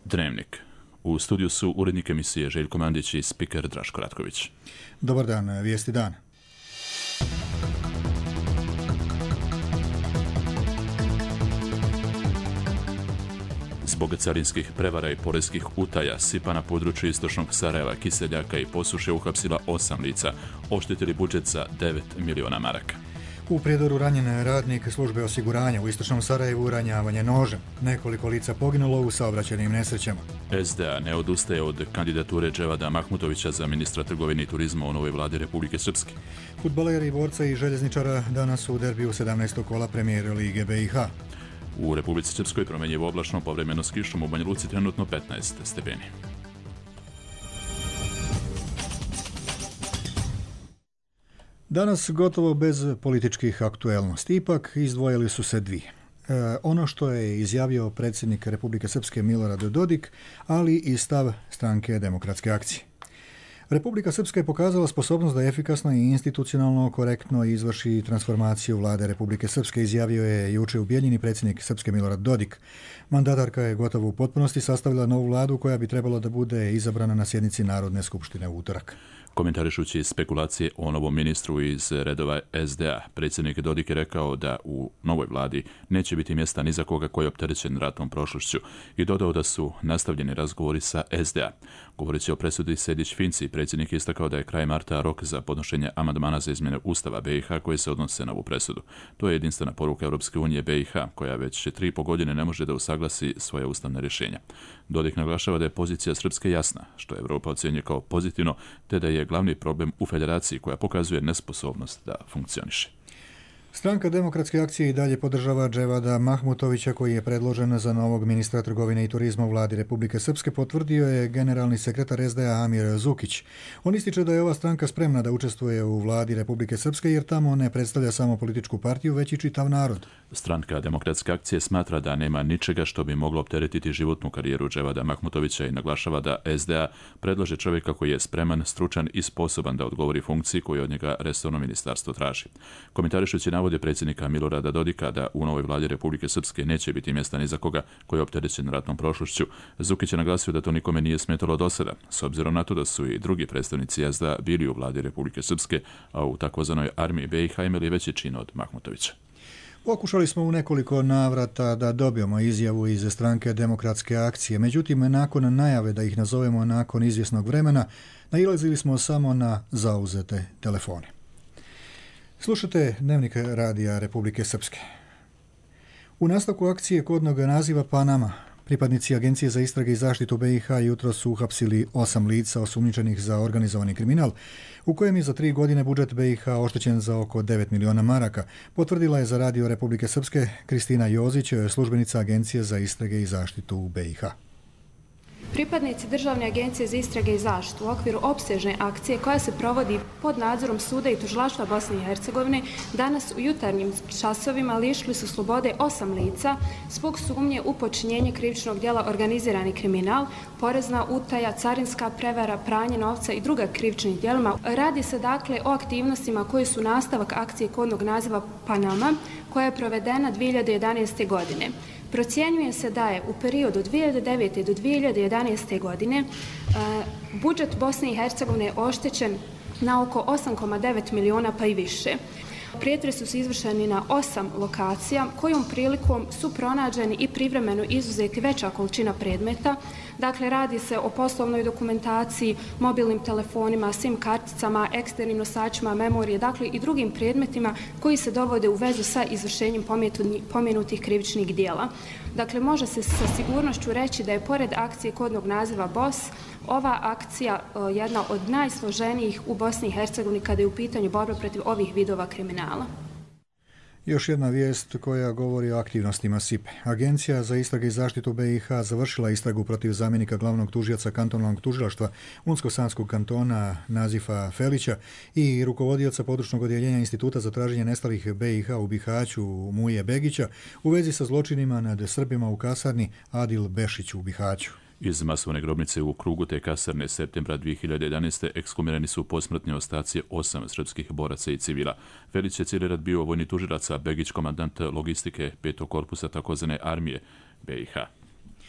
Dnevnik. U studiju su urednik emisije Željko Mandić i spiker Draško Ratković. Dobar dan, vijesti dana. Zbog carinskih prevara i poreskih utaja Sipa na području istočnog Sarajeva, Kiseljaka i Posuše uhapsila 8 lica, oštetili budžet za 9 miliona maraka. U Prijedoru ranjen radnik službe osiguranja, u istočnom Sarajevu ranjavanje nožem. Nekoliko lica poginulo u saobraćajnim nesrećama. SDA ne odustaje od kandidature Dževada Mahmutovića za ministra trgovine i turizma u novoj vladi Republike Srpske. Fudbaleri, borca i željezničara danas u derbiju 17. kola premijer Lige BiH. U Republici Srpskoj promenjivo oblačno, povremeno s kišom, u Banja Luci trenutno 15 stepeni. Danas gotovo bez političkih aktuelnosti, ipak izdvojili su se dvije. Ono što je izjavio predsjednik Republike Srpske Milorad Dodik, ali i stav stranke Demokratske akcije. Republika Srpska je pokazala sposobnost da efikasno i institucionalno korektno izvrši transformaciju vlade Republike Srpske, izjavio je juče u Bijeljini predsjednik Srpske Milorad Dodik. Mandatarka je gotovo u potpunosti sastavila novu vladu koja bi trebalo da bude izabrana na sjednici Narodne skupštine u utorak. Komentarišući spekulacije o novom ministru iz redova SDA, predsjednik Dodik je rekao da u novoj vladi neće biti mjesta ni za koga koji je opterećen ratnom prošlošću i dodao da su nastavljeni razgovori sa SDA. Govoreći o presudi Sejdić-Finci, predsjednik je istakao da je kraj marta rok za podnošenje amandmana za izmjene Ustava BiH koje se odnose na ovu presudu. To je jedinstvena poruka Europske unije BiH, koja već 3,5 godine ne može da usaglasi svoje ustavne rješenja. Dodik naglašava da je pozicija Srpske jasna, što Europa ocjenjuje kao pozitivno, te da je glavni problem u federaciji koja pokazuje nesposobnost da funkcioniše. Stranka Demokratske akcije i dalje podržava Dževada Mahmutovića, koji je predložen za novog ministra trgovine i turizma u vladi Republike Srpske, potvrdio je generalni sekretar SDA Amir Zukić. On ističe da je ova stranka spremna da učestvuje u vladi Republike Srpske jer tamo ne predstavlja samo političku partiju, već i čitav narod. Stranka Demokratske akcije smatra da nema ničega što bi moglo opteretiti životnu karijeru Dževada Mahmutovića i naglašava da SDA predlaže čovjeka koji je spreman, stručan i sposoban da odgovori funkciji koju od njega resorno ministarstvo traži. Komentarišući navode predsjednika Milorada Dodika da u novoj vladi Republike Srpske neće biti mjesta ni za koga koji je opterećen ratnom prošlošću, Zukić je naglasio da to nikome nije smetalo do sada, s obzirom na to da su i drugi predstavnici SDA bili u vladi Republike Srpske, a u takozvanoj armiji BiH imali veći čin od Mahmutovića. Pokušali smo u nekoliko navrata da dobijemo izjavu iz stranke Demokratske akcije, međutim, nakon najave da ih nazovemo nakon izvjesnog vremena, nailazili smo samo na zauzete telefone. Slušate Dnevnik radija Republike Srpske. U nastavku akcije kodnog naziva Panama, pripadnici Agencije za istrage i zaštitu BiH jutros su uhapsili 8 lica osumnjičenih za organizovani kriminal, u kojem je za 3 godine budžet BiH oštećen za oko 9 miliona maraka, potvrdila je za radio Republike Srpske Kristina Jozić, službenica Agencije za istrage i zaštitu u BiH. Pripadnici Državne agencije za istrage i zaštitu u okviru opsežne akcije koja se provodi pod nadzorom suda i tužilaštva Bosne i Hercegovine danas u jutarnjim časovima lišili su slobode 8 lica zbog sumnje u počinjenje krivičnog djela organizirani kriminal, porezna utaja, carinska prevara, pranje novca i druga krivičnih djelima. Radi se dakle o aktivnostima koji su nastavak akcije kodnog naziva Panama koja je provedena 2011. godine. Procjenjuje se da je u periodu od 2009. do 2011. godine budžet Bosne i Hercegovine oštećen na oko 8,9 miliona pa i više. Pretresi su izvršeni na 8 lokacija, kojom prilikom su pronađeni i privremeno izuzeti veća količina predmeta. Dakle, radi se o poslovnoj dokumentaciji, mobilnim telefonima, SIM karticama, eksternim nosačima, memorije, dakle i drugim predmetima koji se dovode u vezu sa izvršenjem pomenutih krivičnih djela. Dakle, može se sa sigurnošću reći da je pored akcije kodnog naziva BOS, ova akcija jedna od najsloženijih u Bosni i Hercegovini kada je u pitanju borba protiv ovih vidova kriminala. Još jedna vijest koja govori o aktivnostima SIPE. Agencija za istrage i zaštitu BiH završila istragu protiv zamjenika glavnog tužioca kantonalnog tužilaštva Unsko-Sanskog kantona Nazifa Felića i rukovodioca područnog odjeljenja Instituta za traženje nestalih BiH u Bihaću Muje Begića u vezi sa zločinima nad Srbima u kasarni Adil Bešiću u Bihaću. Iz masovne grobnice u krugu te kasarne septembra 2011. ekshumirani su posmrtni ostaci 8 srpskih boraca i civila. Felić je cijeli rat bio vojni tužilac, a Begić komandant logistike 5. korpusa takozvane armije BiH.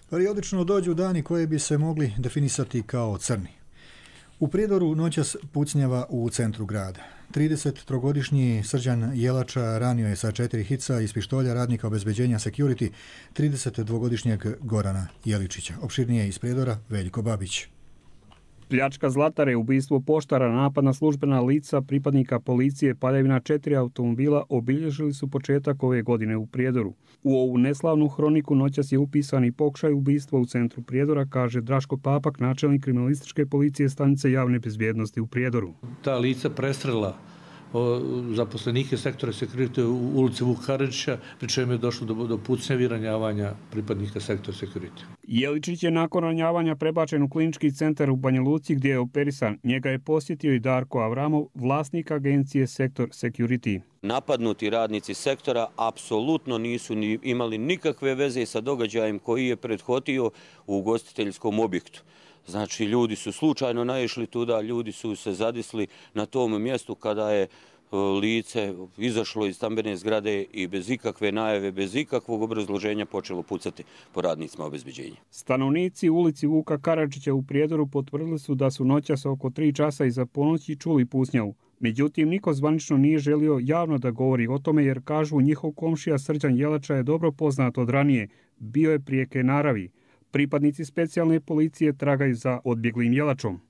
Periodično dođu dani koje bi se mogli definisati kao crni. U Prijedoru noćas pucnjava u centru grada. 33-godišnji Srđan Jelača ranio je sa 4 hica iz pištolja radnika obezbeđenja Security 32-godišnjeg Gorana Jeličića. Opširnije iz Prijedora Veljko Babić. Pljačka Zlatare, ubistvo poštara, napad na službena lica, pripadnika policije, paljevina 4 automobila obilježili su početak ove godine u Prijedoru. U ovu neslavnu hroniku noćas je upisan i pokušaj ubistva u centru Prijedora, kaže Draško Papak, načelnik kriminalističke policije stanice javne bezbjednosti u Prijedoru. Ta lica prestrela zaposlenike sektora Security u ulici Vuk Karadžića, pri čemu je došlo do pucnjeva i ranjavanja pripadnika sektora Security. Jeličić je nakon ranjavanja prebačen u klinički centar u Banja Luci gdje je operisan. Njega je posjetio i Darko Avramov, vlasnik agencije Sektor Security. Napadnuti radnici sektora apsolutno nisu imali nikakve veze sa događajem koji je prethodio u ugostiteljskom objektu. Znači, ljudi su slučajno naišli tuda, ljudi su se zadisli na tom mjestu kada je lice izašlo iz stambene zgrade i bez ikakve najave, bez ikakvog obrazloženja počelo pucati po radnicima obezbeđenja. Stanovnici u ulici Vuka Karadžića u Prijedoru potvrdili su da su noćas oko 3 časa iza ponoći čuli pucnjavu. Međutim, niko zvanično nije želio javno da govori o tome jer kažu njihov komšija Srđan Jelača je dobro poznat od ranije, bio je prijeke naravi. Pripadnici specijalne policije tragaju za odbjeglim Jelačom.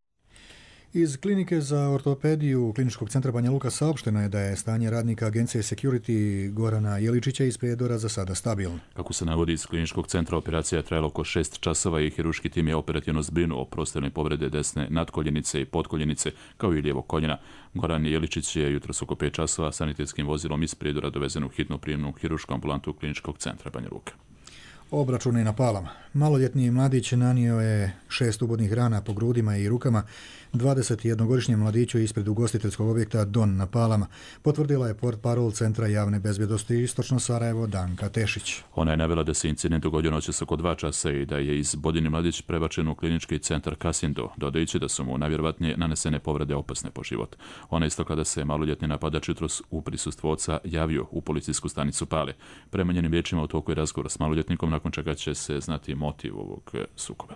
Iz klinike za ortopediju Kliničkog centra Banja Luka saopšteno je da je stanje radnika agencije Security Gorana Jeličića iz Prijedora za sada stabilno. Kako se navodi iz Kliničkog centra, operacija je trajala oko 6 časova i hiruški tim je operativno zbrinuo prostorne povrede desne nadkoljenice i potkoljenice kao i lijevog koljena. Goran Jeličić je jutros oko 5 časova sanitetskim vozilom iz Prijedora dovezen u hitnu prijemnu hirušku ambulantu Kliničkog centra Banja Luka. Obračuni na Palama. Maloljetni mladić nanio je 6 ubodnih rana po grudima i rukama 21-godišnjem mladiću ispred ugostiteljskog objekta Don na Palama, potvrdila je portparol Centra javne bezbjednosti Istočno Sarajevo Danka Tešić. Ona je navela da se incident dogodio noćas oko 2 časa i da je izbodeni mladić prebačen u klinički centar Kasindo, dodajući da su mu najvjerovatnije nanesene povrede opasne po život. Ona istakla da se maloljetni napadač jutros u prisustvu oca javio u policijsku stanicu Pale. Prema njenim riječima u toku je razgovor s maloljetnikom, nakon čega će se znati motiv ovog sukoba.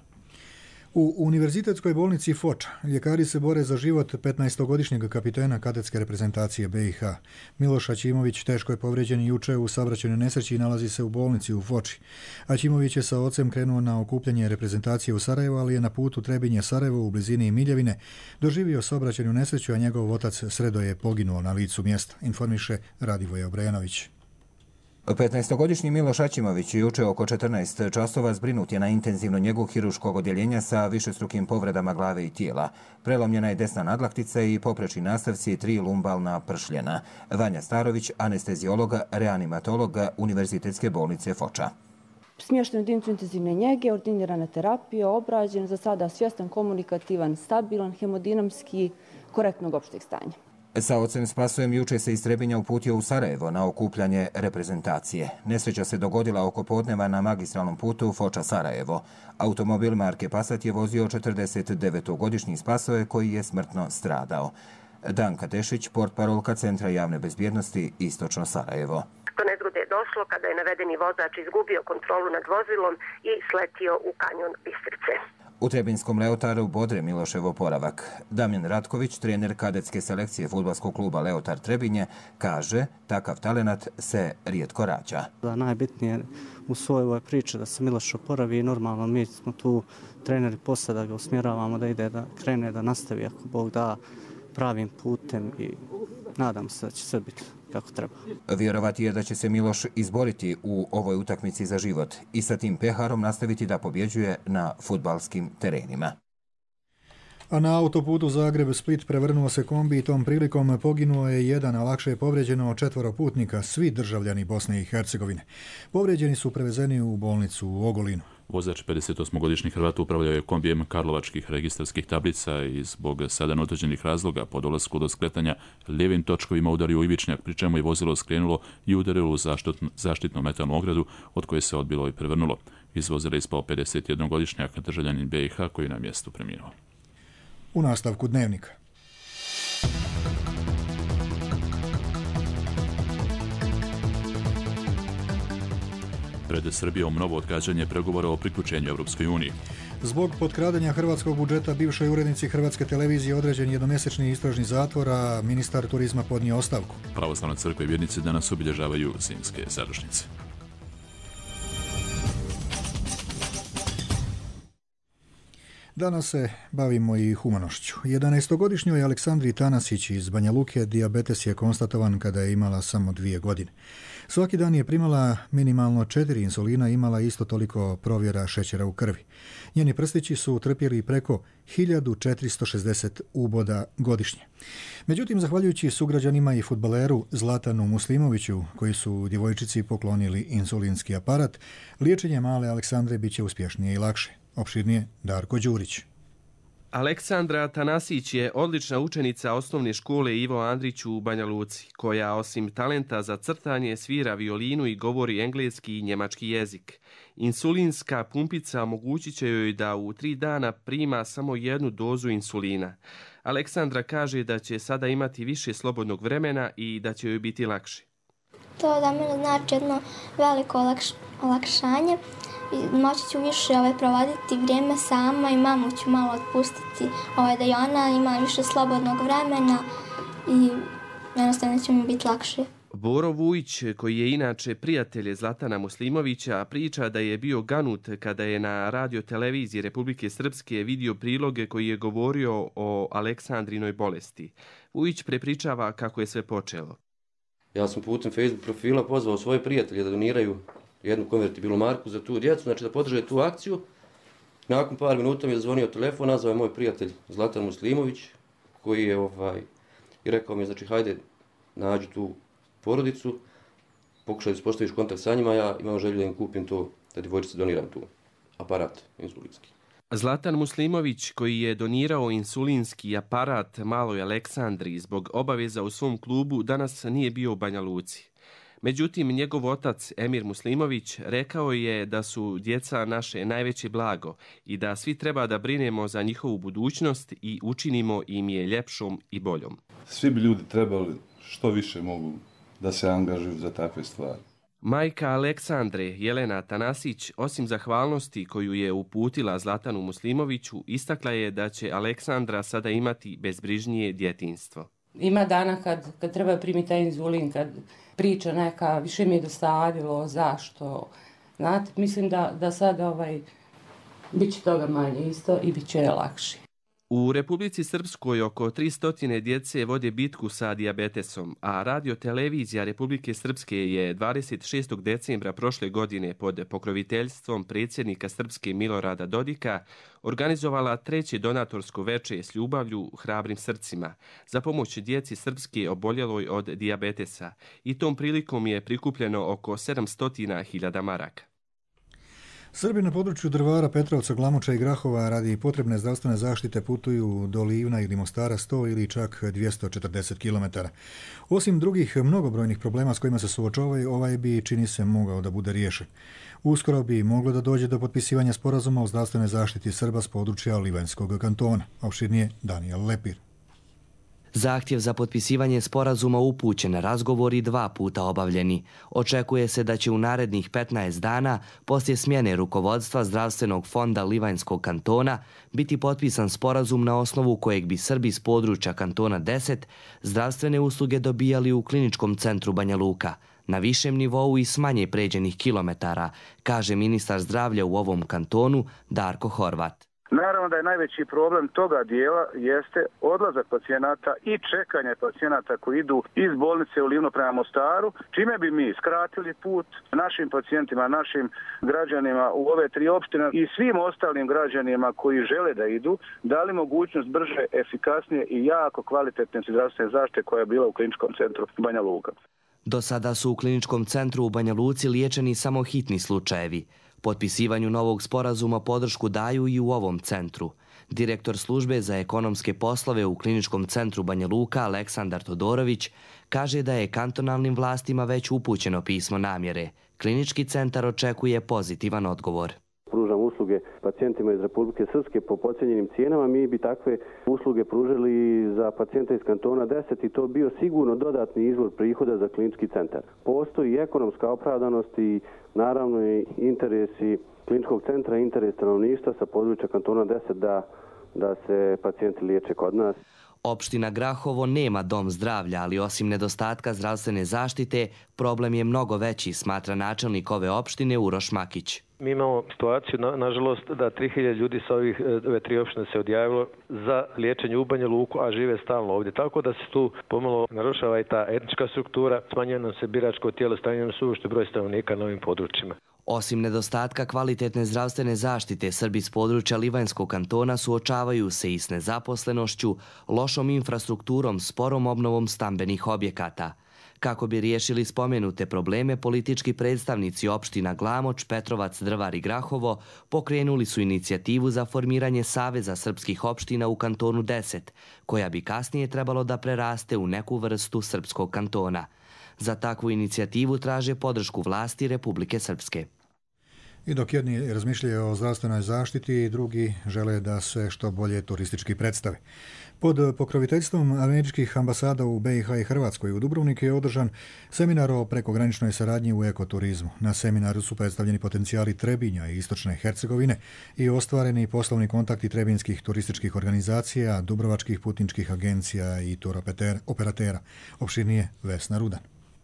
U Univerzitetskoj bolnici Foča ljekari se bore za život 15-godišnjeg kapitena kadetske reprezentacije BiH. Miloš Aćimović teško je povrijeđen juče u saobraćajnoj nesreći i nalazi se u bolnici u Foči. Aćimović je sa ocem krenuo na okupljanje reprezentacije u Sarajevo, ali je na putu Trebinje-Sarajevo u blizini Miljevine doživio saobraćajnu nesreću, a njegov otac Sredo je poginuo na licu mjesta, informiše Radivoje Obrenović. 15-godišnji Miloš Aćimović juče oko 14 časova zbrinut je na intenzivno njegu hiruškog odjeljenja sa višestrukim povredama glave i tijela. Prelomljena je desna nadlaktica i poprečni nastavci i 3 lumbalna pršljena. Vanja Starović, anesteziologa, reanimatologa Univerzitetske bolnice Foča. Smješten u jedinicu intenzivne njege, ordinirana terapija, obrađen, za sada svjestan, komunikativan, stabilan, hemodinamski, korektnog opšteg stanja. Sa ocem Spasojem juče se iz Trebinja uputio u Sarajevo na okupljanje reprezentacije. Nesreća se dogodila oko podneva na magistralnom putu Foča-Sarajevo. Automobil marke Passat je vozio 49-godišnji Spasoje koji je smrtno stradao. Danka Tešić, portparolka Centra javne bezbjednosti Istočno Sarajevo. Do nezgode je došlo kada je navedeni vozač izgubio kontrolu nad vozilom i sletio u kanjon Bistrice. U Trebinskom Leotaru bodre Milošev oporavak. Damjan Ratković, trener kadetske selekcije fudbalskog kluba Leotar Trebinje, kaže takav talenat se rijetko rađa. Najbitnije u svojoj ovoj priči da se Miloš oporavi i normalno mi smo tu treneri posle da ga usmjeravamo da ide, da krene, da nastavi ako Bog da pravim putem i nadam se da će sve biti kako treba. Vjerovati je da će se Miloš izboriti u ovoj utakmici za život i sa tim peharom nastaviti da pobjeđuje na fudbalskim terenima. A na autoputu Zagreb-Split prevrnuo se kombi i tom prilikom poginuo je jedan, a lakše je povrijeđeno 4 putnika, svi državljani Bosne i Hercegovine. Povrijeđeni su prevezeni u bolnicu u Ogulinu. Vozač 58-godišnji Hrvat upravljao je kombijem karlovačkih registarskih tablica i zbog sada neutvrđenih razloga po dolasku do skretanja lijevim točkovima udario u ivičnjak, pri čemu je vozilo skrenulo i udarilo u zaštitnu metalnu ogradu od koje se odbilo i prevrnulo. Iz vozila ispao 51-godišnjak državljanin BiH koji je na mjestu preminuo. U nastavku dnevnika. Pred Srbijom novo odgađanje pregovora o priključenju Europskoj uniji. Zbog potkradanja hrvatskog budžeta bivšoj urednici Hrvatske televizije određen jednomjesečni istražni zatvor, a ministar turizma podnio ostavku. Pravoslavna crkva i vjernici danas obilježavaju zimske zaručnice. Danas se bavimo i humanošću. 11-godišnjoj Aleksandri Tanasić iz Banja Luke dijabetes je konstatovan kada je imala samo 2 godine. Svaki dan je primala minimalno 4 insulina i imala isto toliko provjera šećera u krvi. Njeni prstići su trpjeli preko 1460 uboda godišnje. Međutim, zahvaljujući sugrađanima i fudbaleru Zlatanu Muslimoviću, koji su djevojčici poklonili insulinski aparat, liječenje male Aleksandre bit će uspješnije i lakše. Opširnije Darko Đurić. Aleksandra Tanasić je odlična učenica osnovne škole Ivo Andrić u Banja Luci, koja osim talenta za crtanje svira violinu i govori engleski i njemački jezik. Insulinska pumpica omogućit će joj da u 3 dana prima samo 1 dozu insulina. Aleksandra kaže da će sada imati više slobodnog vremena i da će joj biti lakše. To da mene znači jedno veliko olakšanje. Moći ću više provoditi vrijeme sama i mamu ću malo otpustiti da i ona ima više slobodnog vremena i jednostavno će mi biti lakše. Boro Vujić, koji je inače prijatelj Zlatana Muslimovića, priča da je bio ganut kada je na radio televiziji Republike Srpske vidio priloge koji je govorio o Aleksandrinoj bolesti. Vujić prepričava kako je sve počelo. Ja sam putem Facebook profila pozvao svoje prijatelje da doniraju 1 konvertibilnu marku za tu djecu, znači da podrže tu akciju. Nakon par minuta mi je zvonio telefon, nazvao je moj prijatelj Zlatan Muslimović, koji je i rekao mi, znači hajde, nađi tu porodicu, pokušaj da uspostaviš kontakt sa njima, ja imam želju da im kupim to, da djevojčici doniram tu aparat insulinski. Zlatan Muslimović, koji je donirao insulinski aparat maloj Aleksandri zbog obaveza u svom klubu, danas nije bio u Banja Luci. Međutim, njegov otac Emir Muslimović rekao je da su djeca naše najveće blago i da svi treba da brinemo za njihovu budućnost i učinimo im je ljepšom i boljom. Svi bi ljudi trebali što više mogu da se angažuju za takve stvari. Majka Aleksandre, Jelena Tanasić, osim zahvalnosti koju je uputila Zlatanu Muslimoviću, istakla je da će Aleksandra sada imati bezbrižnije djetinjstvo. Ima dana kad treba primiti taj inzulin, kad priča neka, više mi je dosadilo, zašto. Znate, mislim da sad bit će toga manje isto i bit će lakše. U Republici Srpskoj oko 300 djece vode bitku sa dijabetesom, a radio-televizija Republike Srpske je 26. decembra prošle godine pod pokroviteljstvom predsjednika Srpske Milorada Dodika organizovala 3. donatorsko veče s ljubavlju hrabrim srcima za pomoć djeci Srpske oboljeloj od dijabetesa i tom prilikom je prikupljeno oko 700.000 maraka. Srbi na području Drvara, Petrovca, Glamuča i Grahova radi potrebne zdravstvene zaštite putuju do Livna ili Mostara 100 ili čak 240 km. Osim drugih mnogobrojnih problema s kojima se suočavaju, ovaj bi, čini se, mogao da bude riješen. Uskoro bi moglo da dođe do potpisivanja sporazuma o zdravstvenoj zaštiti Srba s područja Livanjskog kantona. Opširnije Danijel Lepir. Zahtjev za potpisivanje sporazuma upućen, razgovori 2 puta obavljeni. Očekuje se da će u narednih 15 dana, poslije smjene rukovodstva Zdravstvenog fonda Livanjskog kantona, biti potpisan sporazum na osnovu kojeg bi Srbi s područja kantona 10 zdravstvene usluge dobijali u kliničkom centru Banja Luka, na višem nivou i s manje pređenih kilometara, kaže ministar zdravlja u ovom kantonu Darko Horvat. Naravno da je najveći problem toga dijela jeste odlazak pacijenata i čekanje pacijenata koji idu iz bolnice u Livno prema Mostaru, čime bi mi skratili put našim pacijentima, našim građanima u ove 3 opštine i svim ostalim građanima koji žele da idu, dali mogućnost brže, efikasnije i jako kvalitetne zdravstvene zaštite koja je bila u kliničkom centru Banja Luka. Do sada su u kliničkom centru u Banja Luci liječeni samo hitni slučajevi. Potpisivanju novog sporazuma podršku daju i u ovom centru. Direktor službe za ekonomske poslove u kliničkom centru Banja Luka, Aleksandar Todorović, kaže da je kantonalnim vlastima već upućeno pismo namjere. Klinički centar očekuje pozitivan odgovor. Pružamo usluge pacijentima iz Republike Srpske po podcijenjenim cijenama, mi bi takve usluge pružili za pacijente iz kantona 10 i to bio sigurno dodatni izvor prihoda za klinički centar. Postoji ekonomska opravdanost i naravno i interesi kliničkog centra, interes stanovništva sa područja kantona 10 da se pacijenti liječe kod nas. Opština Grahovo nema dom zdravlja, ali osim nedostatka zdravstvene zaštite, problem je mnogo veći, smatra načelnik ove opštine Uroš Makić. Mi imamo situaciju, nažalost, da 3000 ljudi sa ove 3 opštine se odjavilo za liječenje u Banja Luku, a žive stalno ovdje. Tako da se tu pomalo narušava i ta etnička struktura, smanjuje nam se biračko tijelo, smanjuje nam se uopšte broj stanovnika na ovim područjima. Osim nedostatka kvalitetne zdravstvene zaštite, Srbi s područja Livanjskog kantona suočavaju se i s nezaposlenošću, lošom infrastrukturom, sporom obnovom stambenih objekata. Kako bi riješili spomenute probleme, politički predstavnici opština Glamoč, Petrovac, Drvar i Grahovo pokrenuli su inicijativu za formiranje Saveza srpskih opština u kantonu 10, koja bi kasnije trebalo da preraste u neku vrstu srpskog kantona. Za takvu inicijativu traže podršku vlasti Republike Srpske. I dok jedni razmišljaju o zdravstvenoj zaštiti, drugi žele da se što bolje turistički predstave. Pod pokroviteljstvom američkih ambasada u BiH i Hrvatskoj u Dubrovniku je održan seminar o prekograničnoj saradnji u ekoturizmu. Na seminaru su predstavljeni potencijali Trebinja i Istočne Hercegovine i ostvareni poslovni kontakti trebinskih turističkih organizacija, dubrovačkih putničkih agencija i turoperatera. Opširnije Vesna Rudan.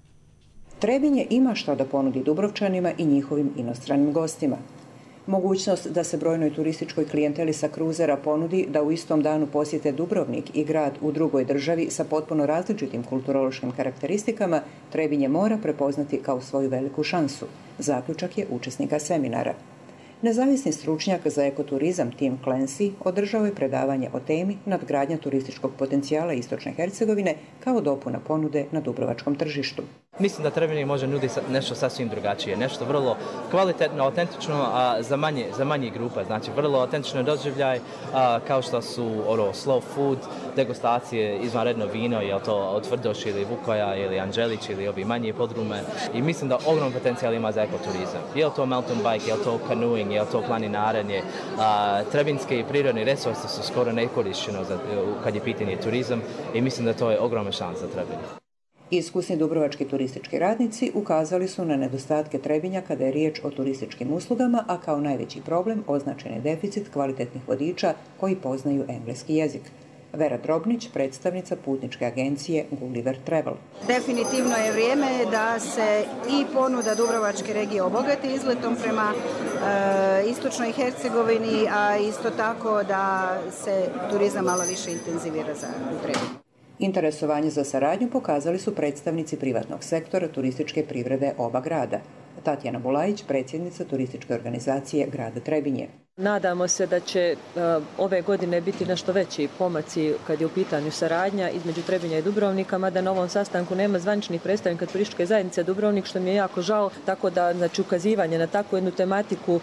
Trebinje ima što da ponudi Dubrovčanima i njihovim inostranim gostima. Mogućnost da se brojnoj turističkoj klijenteli sa kruzera ponudi da u istom danu posjete Dubrovnik i grad u drugoj državi sa potpuno različitim kulturološkim karakteristikama, Trebinje mora prepoznati kao svoju veliku šansu. Zaključak je učesnika seminara. Nezavisni stručnjak za ekoturizam Tim Clancy održao je predavanje o temi nadgradnja turističkog potencijala Istočne Hercegovine kao dopuna ponude na dubrovačkom tržištu. Mislim da Trebinje može nuditi nešto sasvim drugačije, nešto vrlo kvalitetno, autentično, a za manje grupa. Znači, vrlo autentično doživljaj, kao što su slow food, degustacije, izvanredno vino, je to od Tvrdoš ili Vukoja ili Anđelić ili ovi manje podrume. I mislim da ogromno potencijal ima za ekoturizam. Je li to mountain bike, je li to canoeing, je li to planinarenje. Trebinske i prirodni resursi su skoro nekorišćeno kad je pitanje turizam i mislim da to je ogromna šansa za Trebinje. Iskusni dubrovački turistički radnici ukazali su na nedostatke Trebinja kada je riječ o turističkim uslugama, a kao najveći problem označen je deficit kvalitetnih vodiča koji poznaju engleski jezik. Vera Drobnić, predstavnica putničke agencije Gulliver Travel. Definitivno je vrijeme da se i ponuda Dubrovačke regije obogati izletom prema Istočnoj Hercegovini, a isto tako da se turizam malo više intenzivira za Trebinje. Interesovanje za saradnju pokazali su predstavnici privatnog sektora turističke privrede oba grada. Tatjana Bulajić, predsjednica turističke organizacije grada Trebinje. Nadamo se da će ove godine biti nešto veći pomaci kad je u pitanju saradnja između Trebinja i Dubrovnika, mada na ovom sastanku nema zvaničnih predstavnika turističke zajednice Dubrovnik, što mi je jako žao, tako da ukazivanje na takvu jednu tematiku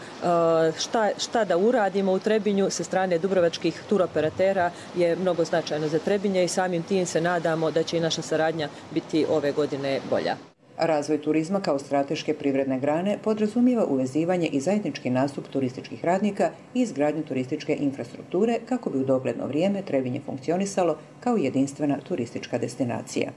šta da uradimo u Trebinju sa strane dubrovačkih turoperatera je mnogo značajno za Trebinje i samim tim se nadamo da će i naša saradnja biti ove godine bolja. Razvoj turizma kao strateške privredne grane podrazumijeva uvezivanje i zajednički nastup turističkih radnika i izgradnju turističke infrastrukture kako bi u dogledno vrijeme Trebinje funkcionisalo kao jedinstvena turistička destinacija.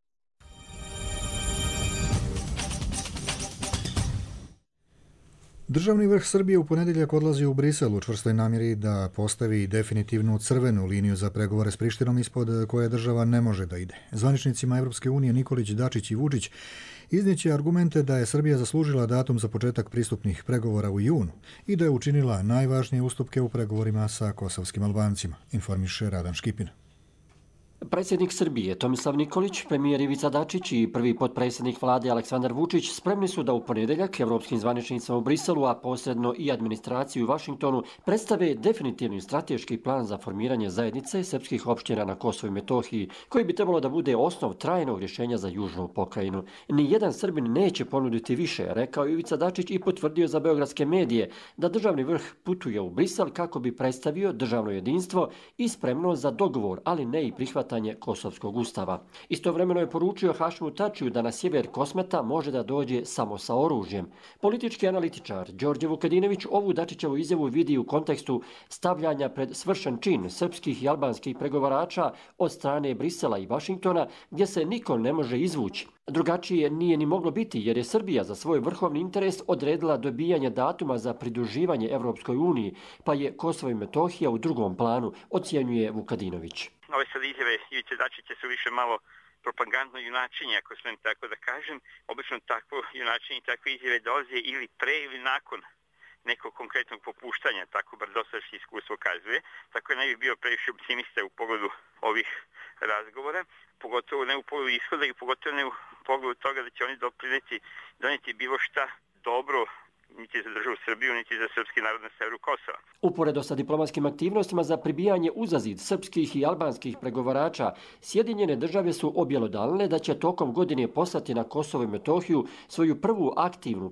Državni vrh Srbije u ponedjeljak odlazi u Brisel u čvrstoj namjeri da postavi definitivnu crvenu liniju za pregovore s Prištinom ispod koje država ne može da ide. Zvaničnicima Evropske unije Nikolić, Dačić i Vučić iznijeće argumente da je Srbija zaslužila datum za početak pristupnih pregovora u junu i da je učinila najvažnije ustupke u pregovorima sa kosovskim Albancima, informiše Radan Škipin. Predsjednik Srbije Tomislav Nikolić, premijer Ivica Dačić i prvi potpredsjednik vlade Aleksandar Vučić spremni su da u ponedjeljak evropskim zvaničnicima u Briselu, a posredno i administraciju u Vašingtonu, predstave definitivni strateški plan za formiranje zajednice srpskih opština na Kosovu i Metohiji, koji bi trebalo da bude osnov trajnog rješenja za južnu pokrajinu. Nijedan Srbin neće ponuditi više, rekao Ivica Dačić i potvrdio za beogradske medije da državni vrh putuje u Brisel kako bi predstavio državno jedinstvo i spremnost za dogovor, ali ne i prihvatanje prihvatanje Kosovskog ustava. Istovremeno je poručio Hašimu Tačiju da na sjever Kosmeta može da dođe samo sa oružjem. Politički analitičar Đorđe Vukadinović ovu Dačićevu izjavu vidi u kontekstu stavljanja pred svršen čin srpskih i albanskih pregovarača od strane Brisela i Vašingtona, gdje se niko ne može izvući. Drugačije nije ni moglo biti, jer je Srbija za svoj vrhovni interes odredila dobijanje datuma za pridruživanje Evropskoj uniji, pa je Kosovo i Metohija u drugom planu, ocjenjuje Vukadinović. Ove sad izjave Ivice Dačića su više malo propagandno junačenje, ako smijem tako da kažem. Obično takvo junačenje i takve izjave dolaze ili pre ili nakon nekog konkretnog popuštanja, tako bar dosadašnje iskustvo kazuje. Tako je ne bi bio previše optimista u pogledu ovih razgovora, pogotovo ne u pogledu ishoda i pogotovo ne u pogledu toga da će oni donijeti bilo šta dobro niti za državu Srbiju, niti za srpski narod na severu Kosova. Uporedo sa diplomatskim aktivnostima za pribijanje uzazid srpskih i albanskih pregovarača, Sjedinjene države su objelodalne da će tokom godine poslati na Kosovo i Metohiju svoju prvu aktivnu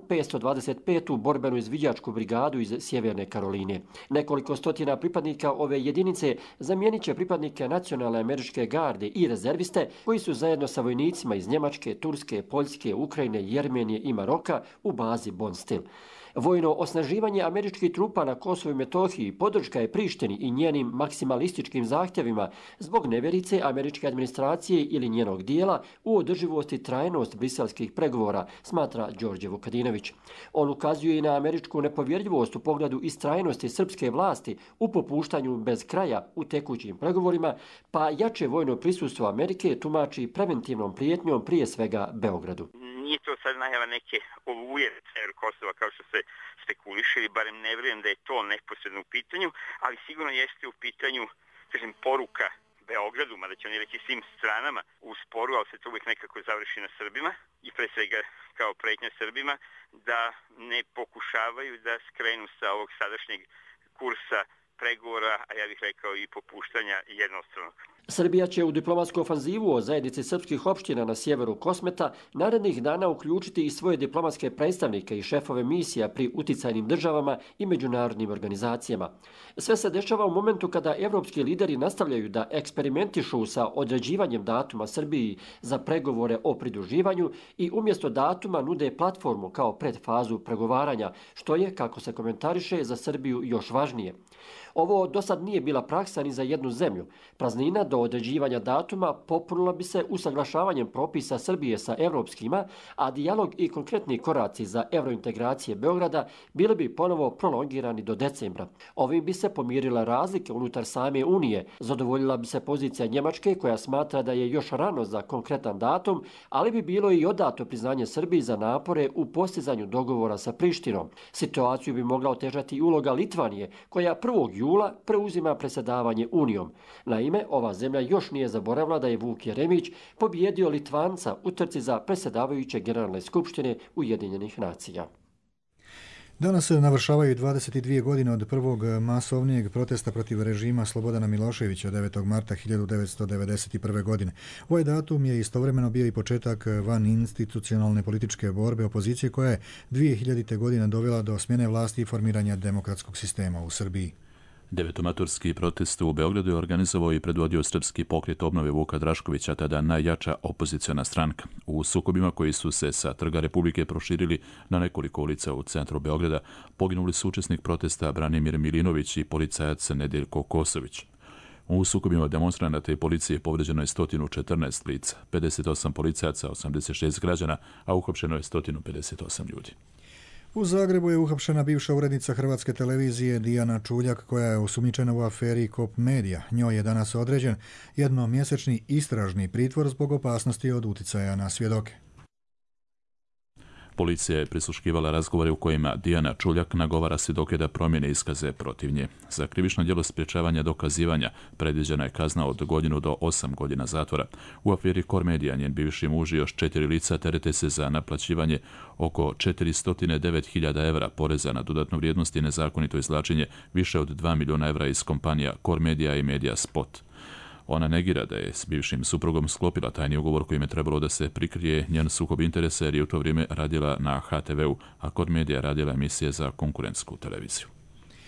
525. borbenu izviđačku brigadu iz Sjeverne Karoline. Nekoliko stotina pripadnika ove jedinice zamijenit će pripadnike nacionalne američke garde i rezerviste koji su zajedno sa vojnicima iz Njemačke, Turske, Poljske, Ukrajine, Jermenije i Maroka u bazi Bonstil. Vojno osnaživanje američkih trupa na Kosovu i Metohiji podrška je Prištini i njenim maksimalističkim zahtjevima zbog nevjerice američke administracije ili njenog dijela u održivost i trajnost briselskih pregovora, smatra Đorđe Vukadinović. On ukazuje i na američku nepovjerljivost u pogledu istrajnosti srpske vlasti u popuštanju bez kraja u tekućim pregovorima, pa jače vojno prisustvo Amerike tumači preventivnom prijetnjom prije svega Beogradu. Nije to sad najava neke oluje sever Kosova kao što se spekuliše, ili barem ne vjerujem da je to neposredno u pitanju, ali sigurno jeste u pitanju, kažem, poruka Beogradu, mada će oni reći svim stranama u sporu, ali se to uvijek nekako završi na Srbima i pre svega kao pretnja Srbima, da ne pokušavaju da skrenu sa ovog sadašnjeg kursa pregovora, a ja bih rekao i popuštanja jednostranog. Srbija će u diplomatsku ofanzivu o zajednici srpskih opština na sjeveru Kosmeta narednih dana uključiti i svoje diplomatske predstavnike i šefove misija pri uticajnim državama i međunarodnim organizacijama. Sve se dešava u momentu kada evropski lideri nastavljaju da eksperimentišu sa određivanjem datuma Srbiji za pregovore o pridruživanju i umjesto datuma nude platformu kao predfazu pregovaranja, što je, kako se komentariše, za Srbiju još važnije. Ovo do sad nije bila praksa ni za jednu zemlju. Praznina do određivanja datuma popunila bi se usaglašavanjem propisa Srbije sa evropskima, a dijalog i konkretni koraci za evrointegracije Beograda bili bi ponovo prolongirani do decembra. Ovim bi se pomirile razlike unutar same Unije, zadovoljila bi se pozicija Njemačke koja smatra da je još rano za konkretan datum, ali bi bilo i odato priznanje Srbiji za napore u postizanju dogovora sa Prištinom. Situaciju bi mogla otežati i uloga Litvanije, koja 1. jula preuzima predsjedavanje Unijom. Naime, ova zemlja još nije zaboravila da je Vuk Jeremić pobijedio Litvanca u trci za predsjedavajuće Generalne skupštine Ujedinjenih nacija. Danas se navršavaju 22 godine od prvog masovnijeg protesta protiv režima Slobodana Miloševića 9. marta 1991. godine. Ovaj datum je istovremeno bio i početak van institucionalne političke borbe opozicije koja je 2000. godine dovela do smjene vlasti i formiranja demokratskog sistema u Srbiji. Devetomatorski protest u Beogradu je organizovao i predvodio Srpski pokret obnove Vuka Draškovića, tada najjača opoziciona stranka. U sukobima koji su se sa Trga Republike proširili na nekoliko ulica u centru Beograda, poginuli su učesnik protesta Branimir Milinović i policajac Nedeljko Kosović. U sukobima demonstranata i policije povređeno je 114 lica, 58 policajaca, 86 građana, a uhapšeno je 158 ljudi. U Zagrebu je uhapšena bivša urednica Hrvatske televizije Dijana Čuljak, koja je osumnjičena u aferi Kop Media. Njoj je danas određen jednomjesečni istražni pritvor zbog opasnosti od uticaja na svjedoke. Policija je prisluškivala razgovore u kojima Dijana Čuljak nagovara svjedoke da promijene iskaze protiv nje. Za krivično djelo sprječavanja dokazivanja predviđena je kazna od 1 do 8 godina zatvora. U aferi Kop Media njen bivši muž i još 4 lica terete se za naplaćivanje oko 409.000 evra poreza na dodatnu vrijednost i nezakonito izvlačenje više od 2 milijuna evra iz kompanija Kop Media i Media Spot. Ona negira da je s bivšim suprugom sklopila tajni ugovor kojim je trebalo da se prikrije njen sukob interesa jer je u to vrijeme radila na HTV-u, a Kop Media radila emisije za konkurentsku televiziju.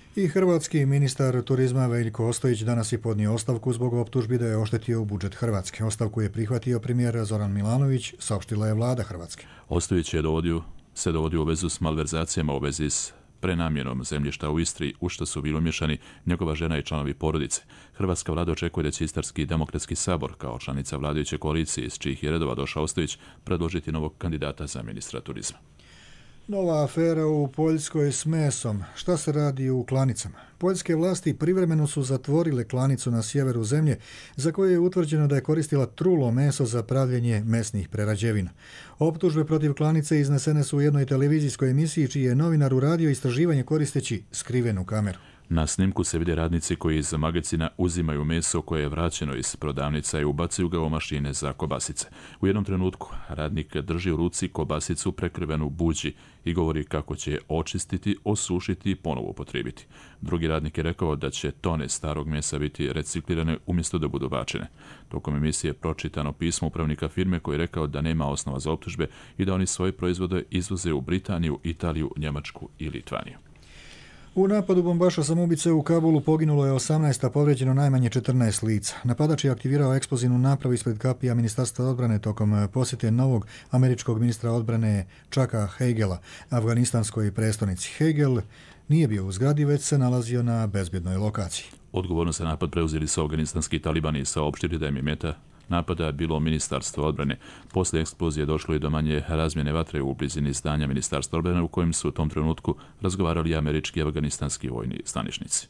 I hrvatski ministar turizma Veljko Ostojić danas je podnio ostavku zbog optužbi da je oštetio budžet Hrvatske. Ostavku je prihvatio premijer Zoran Milanović, saopštila je vlada Hrvatske. Ostojić se dovodio u vezu s malverzacijama u vezi s prenamjenom zemljišta u Istri, u što su bili umiješani njegova žena i članovi porodice. Hrvatska vlada očekuje da će Istarski demokratski sabor, kao članica vladajuće koalicije iz čijih je redova došao Ostojić, predložiti novog kandidata za ministra turizma. Nova afera u Poljskoj s mesom. Šta se radi u klanicama? Poljske vlasti privremeno su zatvorile klanicu na sjeveru zemlje za koju je utvrđeno da je koristila trulo meso za pravljenje mesnih prerađevina. Optužbe protiv klanice iznesene su u jednoj televizijskoj emisiji čiji je novinar uradio istraživanje koristeći skrivenu kameru. Na snimku se vide radnici koji iz magacina uzimaju meso koje je vraćeno iz prodavnica i ubacuju ga u mašine za kobasice. U jednom trenutku radnik drži u ruci kobasicu prekrivenu u buđi i govori kako će je očistiti, osušiti i ponovo upotrijebiti. Drugi radnik je rekao da će tone starog mesa biti reciklirane umjesto da budu bačene. Tokom emisije je pročitano pismo upravnika firme koji je rekao da nema osnova za optužbe i da oni svoje proizvode izvoze u Britaniju, Italiju, Njemačku i Litvaniju. U napadu bombaša samoubice u Kabulu poginulo je 18, a povrijeđeno najmanje 14 lica. Napadač je aktivirao eksplozivnu napravu ispred kapija Ministarstva odbrane tokom posjete novog američkog ministra odbrane Chucka Hagela afganistanskoj prestonici. Hagel nije bio u zgradi, već se nalazio na bezbjednoj lokaciji. Odgovorno za napad preuzeli su afganistanski talibani i saopštili da im je meta napada bilo Ministarstvo odbrane. Poslije eksplozije došlo je do manje razmjene vatre u blizini zdanja Ministarstva odbrane u kojem su u tom trenutku razgovarali američki i afganistanski vojni stanišnici.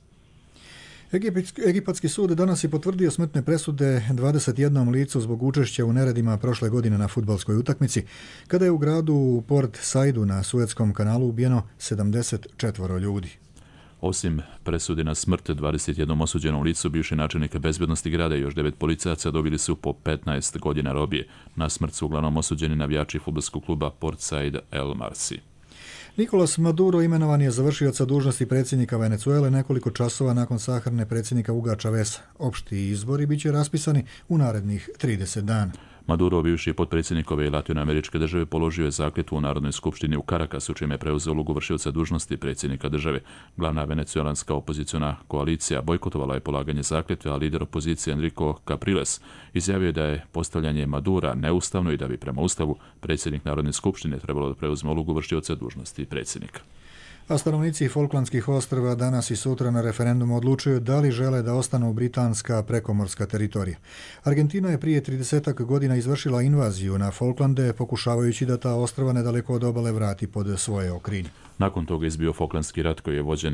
Egipatski sud danas je potvrdio smrtne presude 21 licu zbog učešća u neredima prošle godine na fudbalskoj utakmici, kada je u gradu Port Saidu na Suetskom kanalu ubijeno 74 ljudi. Osim presude na smrt 21 osuđenom licu, bivši načelnik bezbednosti grada i još 9 policajaca dobili su po 15 godina robije. Na smrt su uglavnom osuđeni navijači fudbalskog kluba Port Said El Marsi. Nicolas Maduro imenovan je za vršioca dužnosti predsjednika Venezuele nekoliko časova nakon sahrane predsjednika Huga Chaveza. Opšti izbori bit će raspisani u narednih 30 dana. Maduro, bivši potpredsjednik ove latinoameričke države, položio je zakletvu u Narodnoj skupštini u Karakasu, čime je preuzeo ulogu vršioca dužnosti predsjednika države. Glavna venecuelanska opoziciona koalicija bojkotovala je polaganje zakletve, a lider opozicije Enrico Capriles izjavio je da je postavljanje Madura neustavno i da bi prema ustavu predsjednik Narodne skupštine trebalo da preuzme ulogu vršioca dužnosti predsjednika. A stanovnici Falklandskih ostrva danas i sutra na referendumu odlučuju da li žele da ostanu britanska prekomorska teritorija. Argentina je prije 30 godina izvršila invaziju na Falklande, pokušavajući da ta ostrva nedaleko od obale vrati pod svoje okrilje. Nakon toga izbio Falklandski rat koji je vođen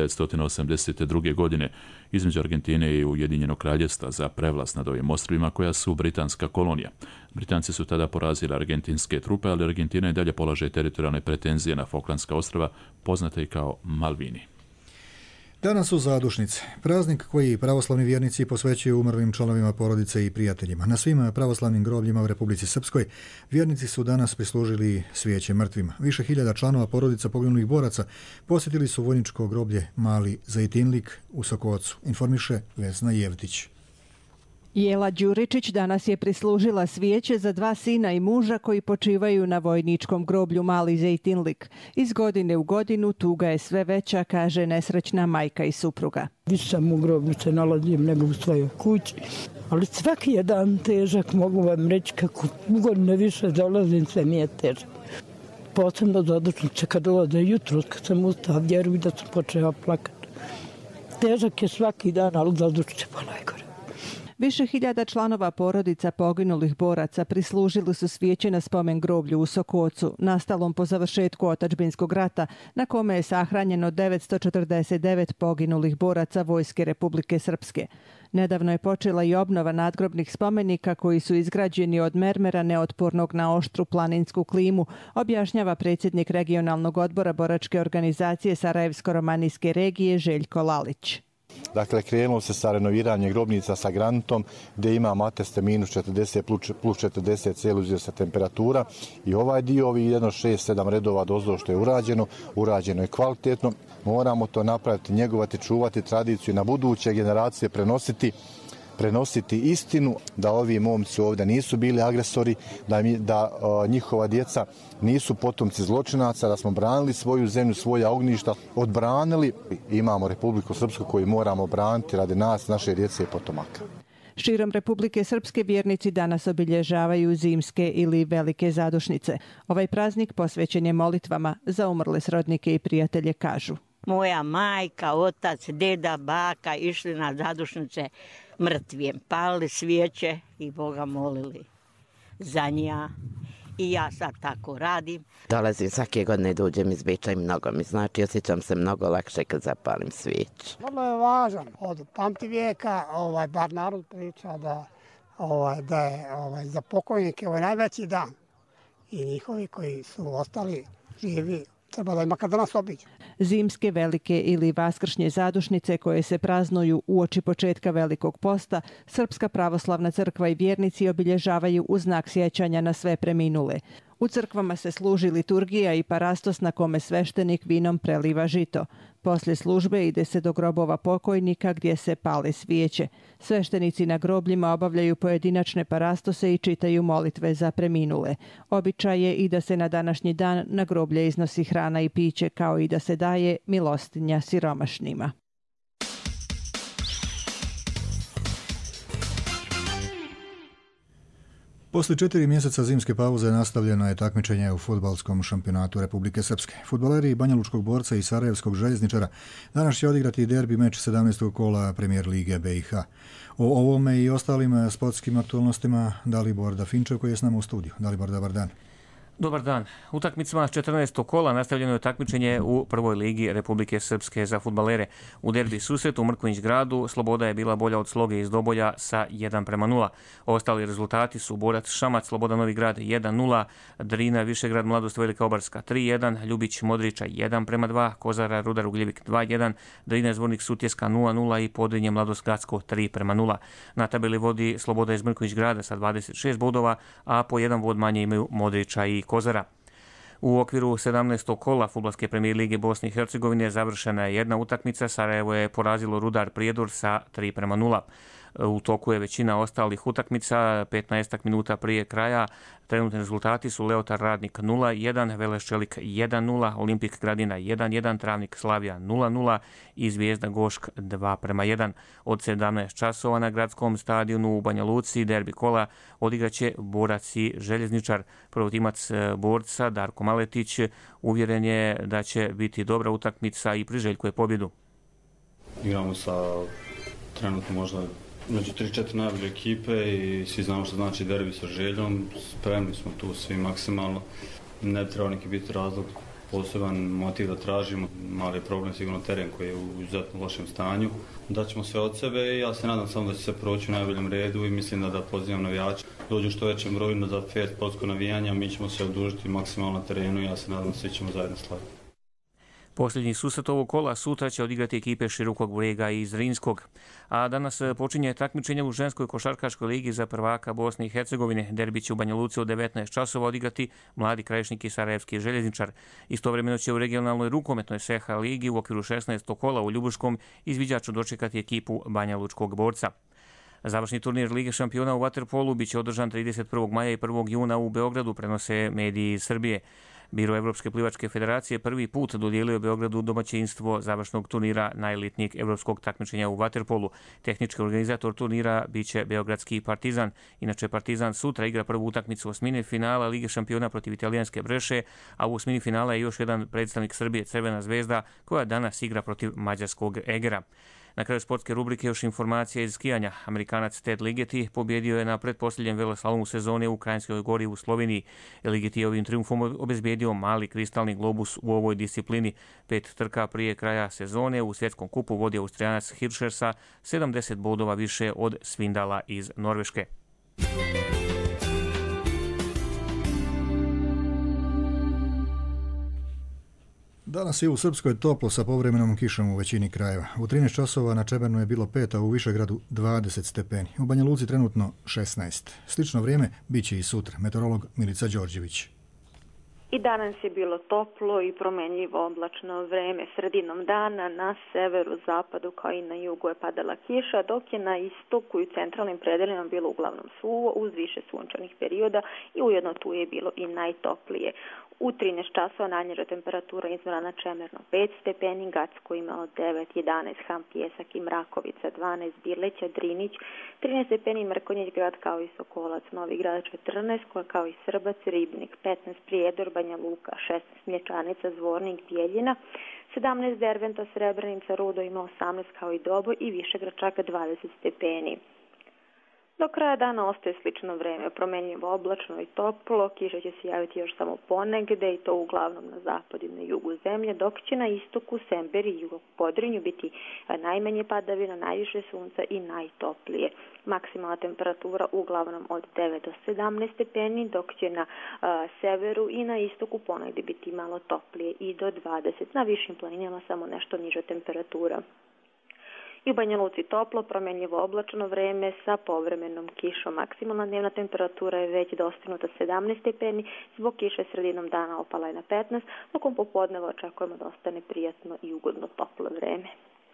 1982. godine između Argentine i Ujedinjenog kraljevstva za prevlast nad ovim ostrvima koja su britanska kolonija. Britanci su tada porazili argentinske trupe, ali Argentina i dalje polaže teritorijalne pretenzije na Falklandska ostrva, poznate i kao Malvini. Danas su zadušnice, praznik koji pravoslavni vjernici posvećuju umrlim članovima porodice i prijateljima. Na svim pravoslavnim grobljima u Republici Srpskoj vjernici su danas prislužili svijeće mrtvima. Više hiljada članova porodica poginulih boraca posjetili su vojničko groblje Mali Zejtinlik u Sokocu, informiše Vesna Jevtić. Jela Đuričić danas je prislužila svijeće za 2 sina i muža koji počivaju na vojničkom groblju Mali Zejtinlik. Iz godine u godinu tuga je sve veća, kaže nesrećna majka i supruga. Više sam u groblju se nalazim nego u svojoj kući, ali svaki je dan težak, mogu vam reći kako godine više dolazim, sve mi je težak. Posebno zadušnice kad dolaze jutro, kad sam ustao, vjeruj da sam počela plakati. Težak je svaki dan, ali zadušnice pa najgore. Više hiljada članova porodica poginulih boraca prislužili su svijeće na spomen groblju u Sokocu, nastalom po završetku otadžbinskog rata, na kome je sahranjeno 949 poginulih boraca Vojske Republike Srpske. Nedavno je počela i obnova nadgrobnih spomenika koji su izgrađeni od mermera neotpornog na oštru planinsku klimu, objašnjava predsjednik regionalnog odbora boračke organizacije Sarajevsko-romanijske regije Željko Lalić. Dakle, krenulo se sa renoviranjem grobnica sa granitom gdje ima ateste minus 40 plus 40 celzijusna temperatura i ovaj dio, ovih 6-7 redova dozdo što je urađeno je kvalitetno. Moramo to napraviti, njegovati, čuvati tradiciju i na buduće generacije prenositi prenositi istinu da ovi momci ovdje nisu bili agresori, da njihova djeca nisu potomci zločinaca, da smo branili svoju zemlju, svoja ognjišta, odbranili. Imamo Republiku Srpsku koju moramo braniti radi nas, naše djece i potomaka. Širom Republike Srpske vjernici danas obilježavaju zimske ili velike zadušnice. Ovaj praznik posvećen je molitvama za umrle srodnike i prijatelje, kažu. Moja majka, otac, deda, baka išli na zadušnice mrtvijem, palili svijeće i Boga molili za nja. I ja sad tako radim. Dolazim svake godine, dođem iz Beča i mnogo mi znači, osjećam se mnogo lakše kad zapalim svijeću. Vrlo je važan, od pamti vijeka, bar narod priča da je za pokojnike najveći dan i njihovi koji su ostali živi treba da ima kada nas obiđu. Zimske, velike ili vaskršnje zadušnice koje se praznuju uoči početka Velikog posta, Srpska pravoslavna crkva i vjernici obilježavaju u znak sjećanja na sve preminule. U crkvama se služi liturgija i parastos na kome sveštenik vinom preliva žito. Poslije službe ide se do grobova pokojnika gdje se pale svijeće. Sveštenici na grobljima obavljaju pojedinačne parastose i čitaju molitve za preminule. Običaj je i da se na današnji dan na groblje iznosi hrana i piće, kao i da se daje milostinja siromašnima. Poslije 4 mjeseca zimske pauze nastavljeno je takmičenje u fudbalskom šampionatu Republike Srpske. Fudbaleri Banjalučkog Borca i Sarajevskog Željezničara danas će odigrati derbi meč 17. kola Premijer Lige BiH. O ovome i ostalim sportskim aktualnostima Dalibor Dafinčev koji je s nama u studiju. Dalibor, dobar dan. Dobar dan. Utakmicama 14. kola nastavljeno je takmičenje u prvoj ligi Republike Srpske za fudbalere. U derbi susretu u Mrkonjić gradu Sloboda je bila bolja od Sloge iz Dobolja sa 1:0. Ostali rezultati su Borac Šamac, Sloboda Novi Grad 1:0, Drina Višegrad Mladost Velika Obarska 3:1, Ljubić Modriča 1:2, Kozara Rudar Ugljevik 2:1, Drina Zvornik Sutjeska 0:0 i Podrinje Mladost Gacko 3:0. Na tabeli vodi Sloboda iz Mrkonjić grada sa 26 bodova, a po jedan bod manje imaju Modriča i Kozara. U okviru 17. kola Fudbalske premijer lige Bosne i Hercegovine završena je jedna utakmica. Sarajevo je porazilo Rudar Prijedor sa 3:0. U toku je većina ostalih utakmica. 15 minuta prije kraja trenutni rezultati su Leotar Radnik 0:1, Veleš Čelik 1:0, Olimpik Gradina 1:1, Travnik Slavija 0:0 i Zvijezda Gošk 2:1. Od 17 časova na gradskom stadionu u Banja Luci derbi kola odigraće Borac i Željezničar. Prvotimac Borca Darko Maletić uvjeren je da će biti dobra utakmica i priželjkuje pobjedu. Igramo sa trenutno možda među 3-4 najbolje ekipe i svi znamo što znači derbi sa Željom. Spremni smo tu svi maksimalno. Ne bi trebao neki biti razlog, poseban motiv da tražimo. Mali je problem sigurno teren koji je u izuzetno lošem stanju. Daćemo sve od sebe i ja se nadam samo da će se proći u najboljem redu i mislim da pozivam navijače. Dođu što većem broju za fair sportsko navijanje, mi ćemo se odužiti maksimalno na terenu i ja se nadam da svi ćemo zajedno slaviti. Posljednji susret ovog kola sutra će odigrati ekipe Širokog Brega i Zrinskog. A danas počinje takmičenje u ženskoj košarkaškoj ligi za prvaka Bosne i Hercegovine. Derbi će u Banja Luci od 19 časova odigrati Mladi Krajišnik i Sarajevski Željezničar. Istovremeno će u regionalnoj rukometnoj SEHA ligi u okviru 16. kola u Ljubuškom izviđaču dočekati ekipu Banja Lučkog Borca. Završni turnir Lige šampiona u vaterpolu biće održan 31. maja i 1. juna u Beogradu, prenose mediji iz Srbije. Biro Evropske plivačke federacije prvi put dodijelio Beogradu domaćinstvo završnog turnira najelitnijeg evropskog takmičenja u vaterpolu. Tehnički organizator turnira biće beogradski Partizan. Inače, Partizan sutra igra prvu utakmicu osmine finala Lige šampiona protiv italijanske Breše, a u osmini finala je još jedan predstavnik Srbije, Crvena zvezda, koja danas igra protiv mađarskog Egera. Na kraju sportske rubrike još informacija iz skijanja. Amerikanac Ted Ligeti pobjedio je na pretposljednjem veleslalomu sezone u Kranjskoj Gori u Sloveniji. Ligeti je ovim triumfom obezbijedio mali kristalni globus u ovoj disciplini. 5 trka prije kraja sezone u svjetskom kupu vodi Austrijanac Hirscher sa 70 bodova više od Svindala iz Norveške. Danas je u Srpskoj toplo sa povremenom kišom u većini krajeva. U 13 časova na Čebernu je bilo 5, a u Višegradu 20 stepeni. U Banja Luci trenutno 16. Slično vrijeme bit će i sutra. Meteorolog Milica Đorđević. I danas je bilo toplo i promenljivo oblačno vreme. Sredinom dana na severu, zapadu kao i na jugu je padala kiša, dok je na istoku i centralnim predelima bilo uglavnom suvo uz više sunčanih perioda i ujedno tu je bilo i najtoplije. U 13 časova najniža temperatura izmjerena Čemerno 5 stepeni, Gacko imalo 9, 11, Ham, Pjesak i Mrakovica 12, Birleća, Drinić 13 stepeni, Mrkonjić grad kao i Sokolac, Novi grad 14, kao i Srbac, Ribnik 15, Prijedor, Banja Luka 16, Mlječanica, Zvornik, Bijeljina 17, Derventa, Srebrenica, Rudo ima 18 kao i Doboj i Višegrad čak 20 stepeni. Do kraja dana ostaje slično vreme, promenljivo oblačno i toplo, kiša će se javiti još samo ponegde i to uglavnom na zapadu i na jugu zemlje, dok će na istoku, Semberi i Podrinju biti najmanje padavina, najviše sunca i najtoplije. Maksimalna temperatura uglavnom od 9 do 17 stepeni, dok će na severu i na istoku ponegde biti malo toplije i do 20. Na višim planinama samo nešto niža temperatura. I u Banja Luci toplo, promenljivo oblačno vreme sa povremenom kišom. Maksimalna dnevna temperatura je već dostignuta 17 stepeni, zbog kiše sredinom dana opala je na 15, tokom popodneva očekujemo da ostane prijatno i ugodno toplo vreme.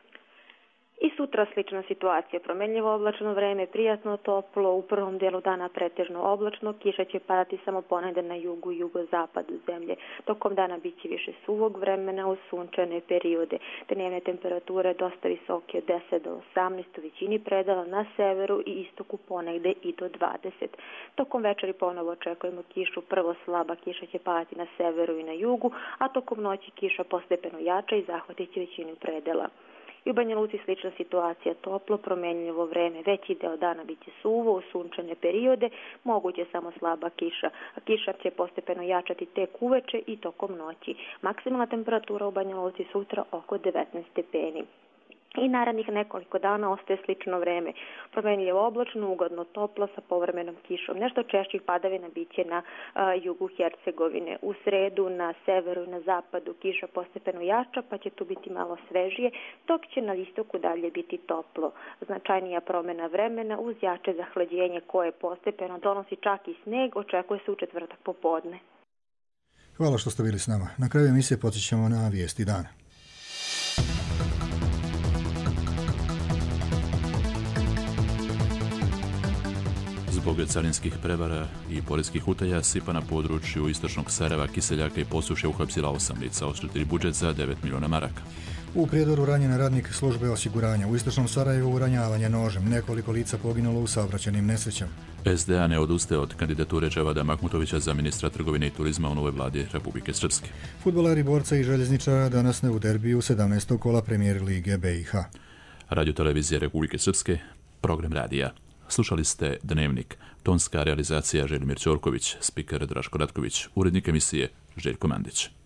I sutra slična situacija, promenljivo oblačno vreme, prijatno toplo, u prvom dijelu dana pretežno oblačno, kiša će padati samo ponegde na jugu i jugozapadu zemlje. Tokom dana bit će više suvog vremena uz sunčane periode. Dnevne temperature dosta visoke od 10 do 18 u većini predela, na severu i istoku ponegde i do 20. Tokom večeri ponovo očekujemo kišu, prvo slaba kiša će padati na severu i na jugu, a tokom noći kiša postepeno jača i zahvatit će većinu predela. I u Banja Luci slična situacija, toplo, promenljivo vreme, veći deo dana bit će suvo, u sunčane periode, moguće samo slaba kiša. A kiša će postepeno jačati tek uveče i tokom noći. Maksimalna temperatura u Banja Luci sutra oko 19 stepeni. I narednih nekoliko dana ostaje slično vreme. Promenljivo oblačno, ugodno toplo sa povremenom kišom. Nešto češćih padavina biće na jugu Hercegovine. U sredu na severu i na zapadu kiša postepeno jača, pa će tu biti malo svežije, dok će na istoku dalje biti toplo. Značajnija promjena vremena uz jače zahlađenje koje postepeno donosi čak i sneg, očekuje se u četvrtak popodne. Hvala što ste bili s nama. Na kraju emisije podsjećamo na vijesti dana. Zbog carinskih prevara i poreskih utaja SIPA na području istočnog Sarajeva, Kiseljaka i Posušja uhapsila 8 lica, oštetili budžet za 9 miliona maraka. U Prijedoru ranjen radnik službe osiguranja, u istočnom Sarajevu ranjavanje nožem, nekoliko lica poginulo u saobraćajnim nesrećama. SDA ne odustaje od kandidature Džavada Mahmutovića za ministra trgovine i turizma u novoj vladi Republike Srpske. Fudbalari, borca i željezničara danas u derbiju 17. kola Premijer Lige BiH. Radio televizije Republike Srpske, program radija. Slušali ste Dnevnik, tonska realizacija Želimir Ćorković, spiker Draško Ratković, urednik emisije Željko Mandić.